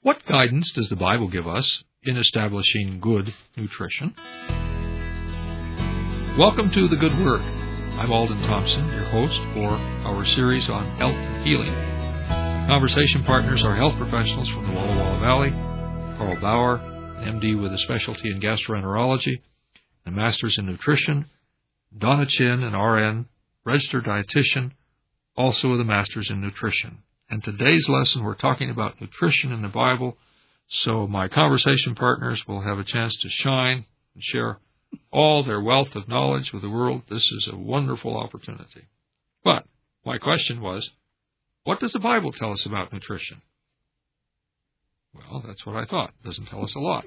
What guidance does the Bible give us in establishing good nutrition? Welcome to The Good Word. I'm Alden Thompson, your host for our series on health and healing. Conversation partners are health professionals from the Walla Walla Valley, Carl Bauer, an MD with a specialty in gastroenterology, a master's in nutrition, Donna Chin, an RN, registered dietitian, also with a master's in nutrition. And today's lesson, we're talking about nutrition in the Bible, so my conversation partners will have a chance to shine and share all their wealth of knowledge with the world. This is a wonderful opportunity. But my question was, what does the Bible tell us about nutrition? Well, that's what I thought. It doesn't tell us a lot.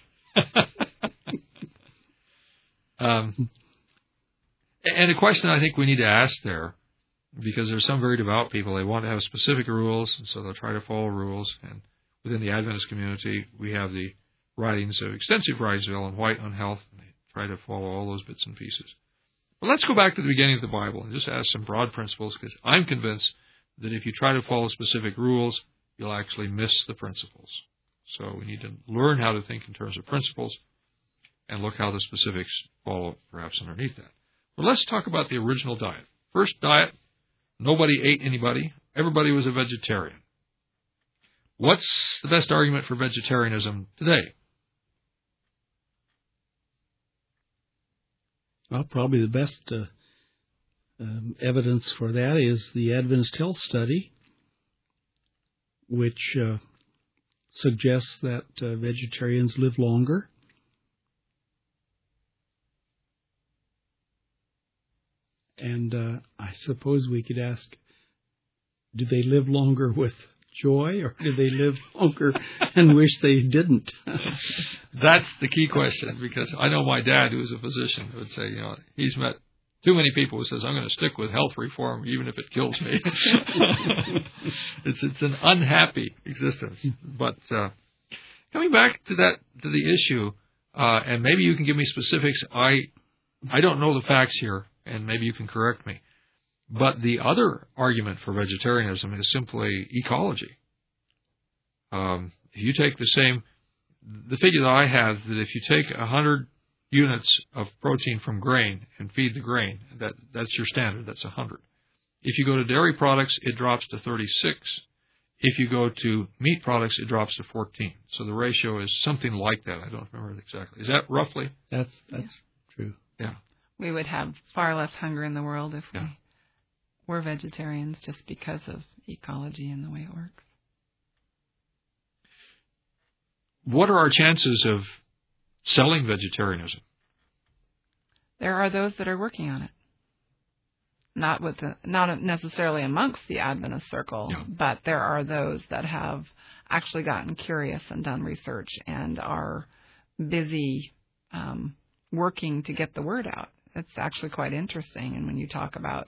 And a question I think we need to ask there, because there's some very devout people, they want to have specific rules, and so they'll try to follow rules. And within the Adventist community, we have the writings of extensive writings of Ellen White on health, and they try to follow all those bits and pieces. But let's go back to the beginning of the Bible and just ask some broad principles, because I'm convinced that if you try to follow specific rules, you'll actually miss the principles. So we need to learn how to think in terms of principles and look how the specifics follow perhaps underneath that. Well, let's talk about the original diet. First diet, nobody ate anybody. Everybody was a vegetarian. What's the best argument for vegetarianism today? Well, probably the best evidence for that is the Adventist Health Study, which suggests that vegetarians live longer. And I suppose we could ask, do they live longer with joy, or do they live longer and wish they didn't? That's the key question, because I know my dad, who was a physician, would say, he's met too many people who says, I'm going to stick with health reform even if it kills me. It's an unhappy existence. But coming back to the issue, and maybe you can give me specifics. I don't know the facts here, and maybe you can correct me. But the other argument for vegetarianism is simply ecology. If you take the figure that I have, that if you take 100 units of protein from grain and feed the grain, that's your standard, that's 100. If you go to dairy products, it drops to 36. If you go to meat products, it drops to 14. So the ratio is something like that. I don't remember exactly. Is that roughly? That's true. Yeah. We would have far less hunger in the world if we were vegetarians, just because of ecology and the way it works. What are our chances of selling vegetarianism? There are those that are working on it. Not necessarily amongst the Adventist circle, but there are those that have actually gotten curious and done research and are busy working to get the word out. It's actually quite interesting. And when you talk about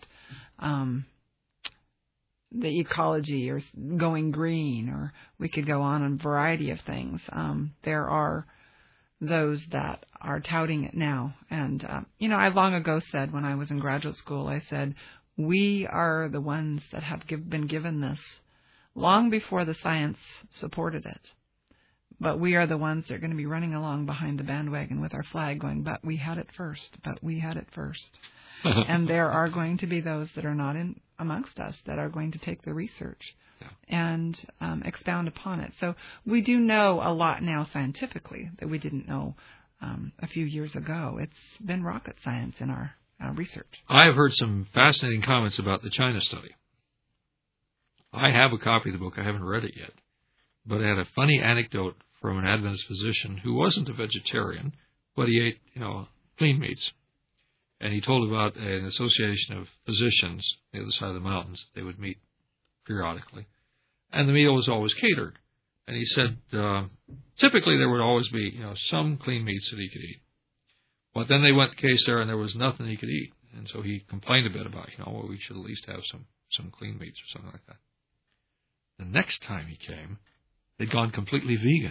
the ecology or going green, or we could go on a variety of things, there are those that are touting it now. And, I long ago said, when I was in graduate school, I said, we are the ones that have been given this long before the science supported it. But we are the ones that are going to be running along behind the bandwagon with our flag going, but we had it first, but we had it first. And there are going to be those that are not amongst us that are going to take the research and expound upon it. So we do know a lot now scientifically that we didn't know a few years ago. It's been rocket science in our research. I have heard some fascinating comments about the China study. I have a copy of the book. I haven't read it yet. But I had a funny anecdote from an Adventist physician who wasn't a vegetarian, but he ate, clean meats. And he told about an association of physicians on the other side of the mountains. They would meet periodically. And the meal was always catered. And he said, typically there would always be, some clean meats that he could eat. But then they went to case there and there was nothing he could eat. And so he complained a bit about, we should at least have some clean meats or something like that. The next time he came, they'd gone completely vegan.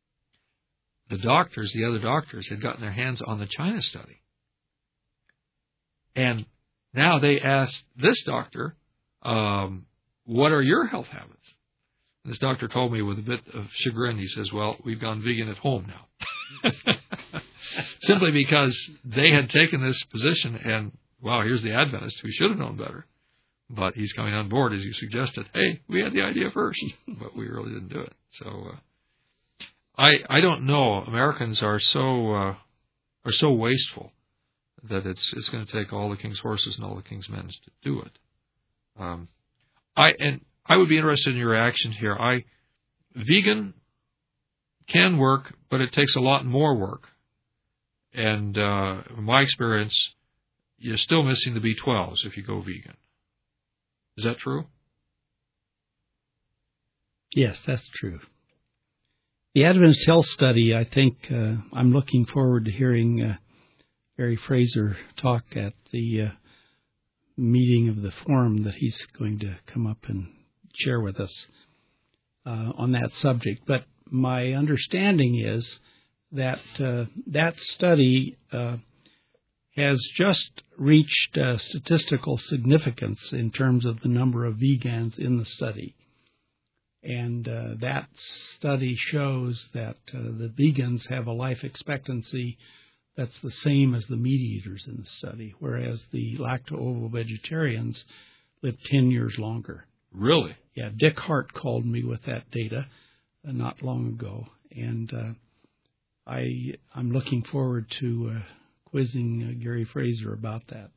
The other doctors, had gotten their hands on the China study. And now they asked this doctor, what are your health habits? And this doctor told me with a bit of chagrin, he says, well, we've gone vegan at home now. Simply because they had taken this position, and, wow, here's the Adventist who should have known better. But he's coming on board, as you suggested. Hey, we had the idea first, but we really didn't do it. So I don't know. Americans are so wasteful that it's going to take all the king's horses and all the king's men to do it. I would be interested in your reaction here. Vegan can work, but it takes a lot more work. And in my experience, you're still missing the B12s if you go vegan. Is that true? Yes, that's true. The Adventist Health Study, I think I'm looking forward to hearing Gary Fraser talk at the meeting of the forum that he's going to come up and share with us on that subject. But my understanding is that that study has just reached statistical significance in terms of the number of vegans in the study. And that study shows that the vegans have a life expectancy that's the same as the meat eaters in the study, whereas the lacto-ovo-vegetarians live 10 years longer. Really? Yeah, Dick Hart called me with that data not long ago, and I'm looking forward to quizzing Gary Fraser about that.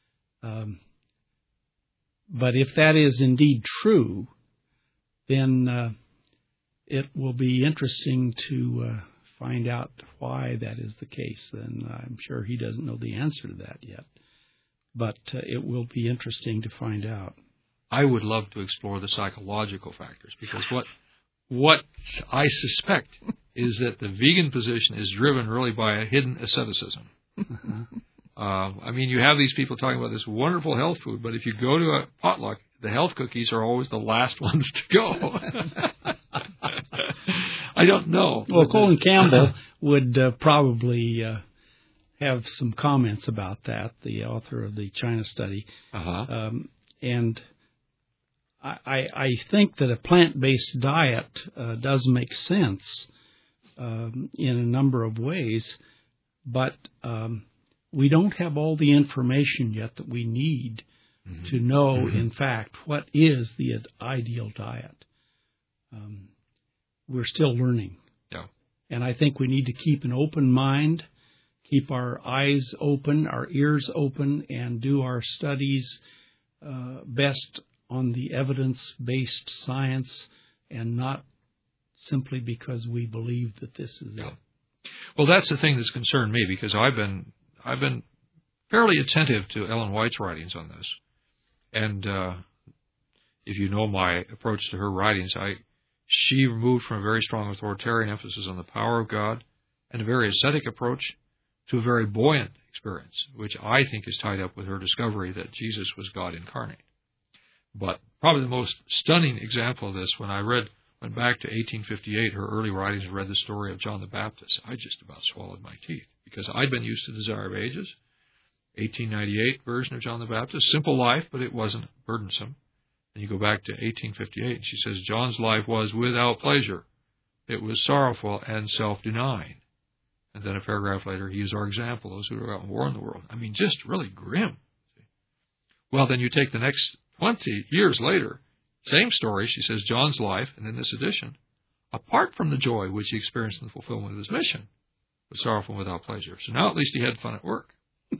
But if that is indeed true, then it will be interesting to find out why that is the case. And I'm sure he doesn't know the answer to that yet. But it will be interesting to find out. I would love to explore the psychological factors, because what I suspect is that the vegan position is driven really by a hidden asceticism. I mean, you have these people talking about this wonderful health food, but if you go to a potluck, the health cookies are always the last ones to go. I don't know. Well, Colin Campbell would probably have some comments about that, the author of the China study. And I think that a plant-based diet does make sense in a number of ways, but we don't have all the information yet that we need to know, in fact, what is the ideal diet. We're still learning. Yeah. And I think we need to keep an open mind, keep our eyes open, our ears open, and do our studies best on the evidence-based science, and not simply because we believe that this is it. Well, that's the thing that's concerned me, because I've been fairly attentive to Ellen White's writings on this. And if you know my approach to her writings, she moved from a very strong authoritarian emphasis on the power of God and a very ascetic approach to a very buoyant experience, which I think is tied up with her discovery that Jesus was God incarnate. But probably the most stunning example of this, when I went back to 1858, her early writings, and read the story of John the Baptist, I just about swallowed my teeth, because I'd been used to Desire of Ages, 1898 version of John the Baptist, simple life, but it wasn't burdensome. And you go back to 1858, and she says, John's life was without pleasure. It was sorrowful and self-denying. And then a paragraph later, he is our example, those who are out in war in the world. I mean, just really grim. Well, then you take the next 20 years later, same story, she says, John's life, and in this edition, apart from the joy which he experienced in the fulfillment of his mission, was sorrowful and without pleasure. So now at least he had fun at work.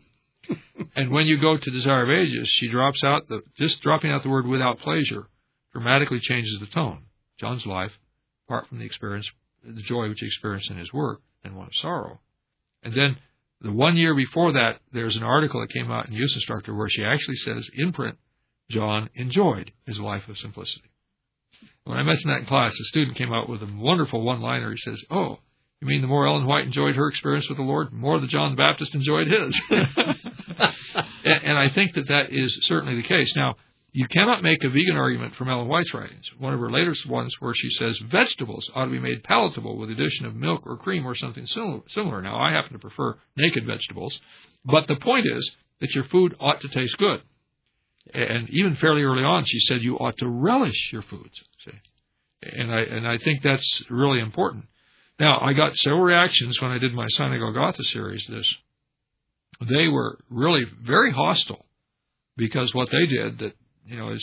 And when you go to Desire of Ages, she drops out, just dropping out the word without pleasure dramatically changes the tone. John's life, apart from the experience, the joy which he experienced in his work, and one of sorrow. And then the 1 year before that, there's an article that came out in Youth Instructor where she actually says, in print, John enjoyed his life of simplicity. When I mentioned that in class, a student came out with a wonderful one-liner. He says, oh, you mean the more Ellen White enjoyed her experience with the Lord, the more the John the Baptist enjoyed his? And I think that is certainly the case. Now, you cannot make a vegan argument from Ellen White's writings. One of her latest ones where she says vegetables ought to be made palatable with the addition of milk or cream or something similar. Now, I happen to prefer naked vegetables. But the point is that your food ought to taste good. And even fairly early on, she said you ought to relish your foods. See? And I think that's really important. Now, I got several reactions when I did my Sign of Golgotha series. They were really very hostile, because what they did that, is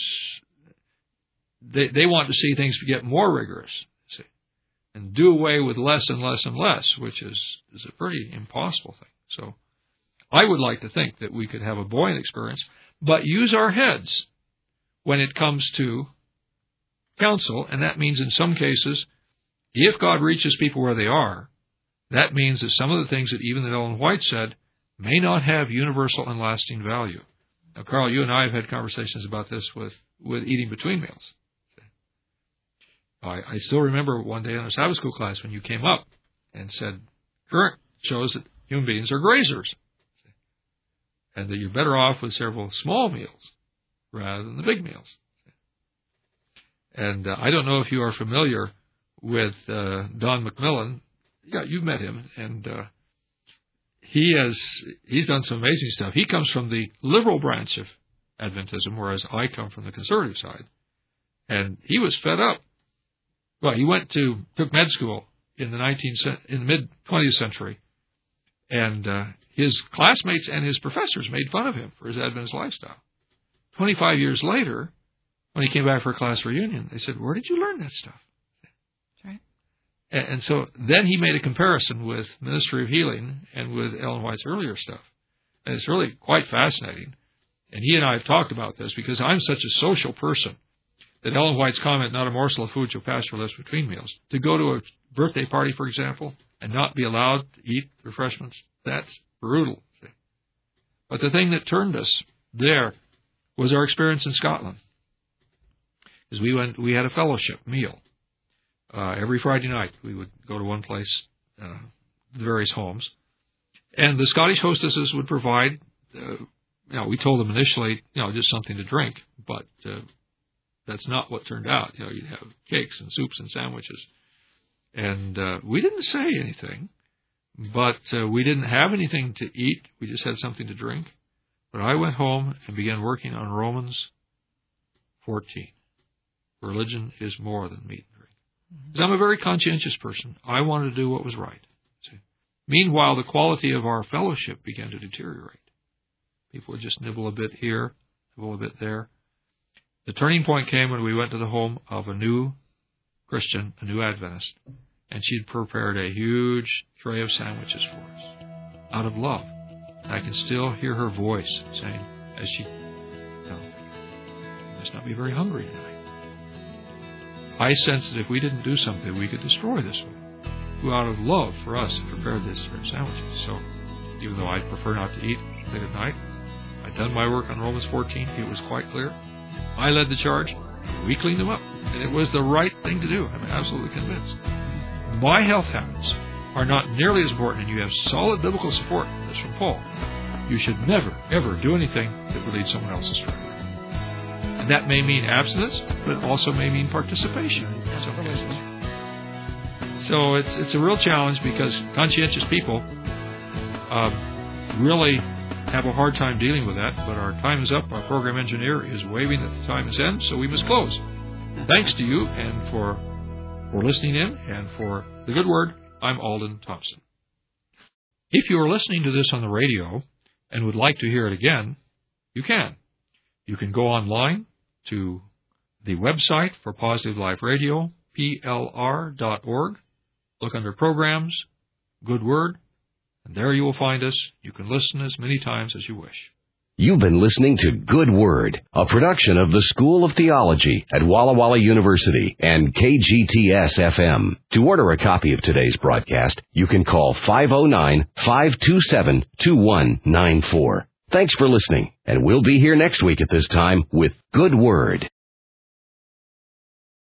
they want to see things get more rigorous, see, and do away with less and less and less, which is a pretty impossible thing. So I would like to think that we could have a buoyant experience, but use our heads when it comes to counsel, and that means in some cases, if God reaches people where they are, that means that some of the things that even Ellen White said may not have universal and lasting value. Now, Carl, you and I have had conversations about this with eating between meals. I still remember one day in our Sabbath school class when you came up and said, current shows that human beings are grazers, and that you're better off with several small meals rather than the big meals. And I don't know if you are familiar with Don McMillan. Yeah, you've met him, and he's done some amazing stuff. He comes from the liberal branch of Adventism, whereas I come from the conservative side. And he was fed up. Well, he took med school in the mid 20th century, and his classmates and his professors made fun of him for his Adventist lifestyle. 25 years later, when he came back for a class reunion, they said, "Where did you learn that stuff?" That's right. And so then he made a comparison with Ministry of Healing and with Ellen White's earlier stuff. And it's really quite fascinating. And he and I have talked about this because I'm such a social person that Ellen White's comment, "Not a morsel of food shall pass your lips between meals," to go to a birthday party, for example, and not be allowed to eat refreshments, that's brutal. But the thing that turned us there was our experience in Scotland. As we had a fellowship meal. Every Friday night we would go to one place, the various homes, and the Scottish hostesses would provide, we told them initially, just something to drink, but that's not what turned out. You'd have cakes and soups and sandwiches. And we didn't say anything, but we didn't have anything to eat. We just had something to drink. But I went home and began working on Romans 14. Religion is more than meat and drink. Because I'm a very conscientious person. I wanted to do what was right. See? Meanwhile, the quality of our fellowship began to deteriorate. People would just nibble a bit here, nibble a bit there. The turning point came when we went to the home of a new Christian, a new Adventist, and she'd prepared a huge tray of sandwiches for us out of love. And I can still hear her voice saying, as she, you must not be very hungry tonight. I sensed that if we didn't do something, we could destroy this one, who out of love for us had prepared this for sandwiches. So even though I'd prefer not to eat late at night, I'd done my work on Romans 14. It was quite clear. I led the charge. We cleaned them up. And it was the right thing to do. I'm absolutely convinced. My health habits are not nearly as important, and you have solid biblical support. That's from Paul. You should never, ever do anything that would lead someone else astray. And that may mean abstinence, but it also may mean participation in some cases. So it's a real challenge because conscientious people really have a hard time dealing with that. But our time is up. Our program engineer is waving that the time is end, so we must close. Thanks to you and for listening in and for the good word. I'm Alden Thompson. If you are listening to this on the radio and would like to hear it again, you can. You can go online to the website for Positive Life Radio, plr.org. Look under Programs, Good Word, and there you will find us. You can listen as many times as you wish. You've been listening to Good Word, a production of the School of Theology at Walla Walla University and KGTS-FM. To order a copy of today's broadcast, you can call 509-527-2194. Thanks for listening, and we'll be here next week at this time with Good Word.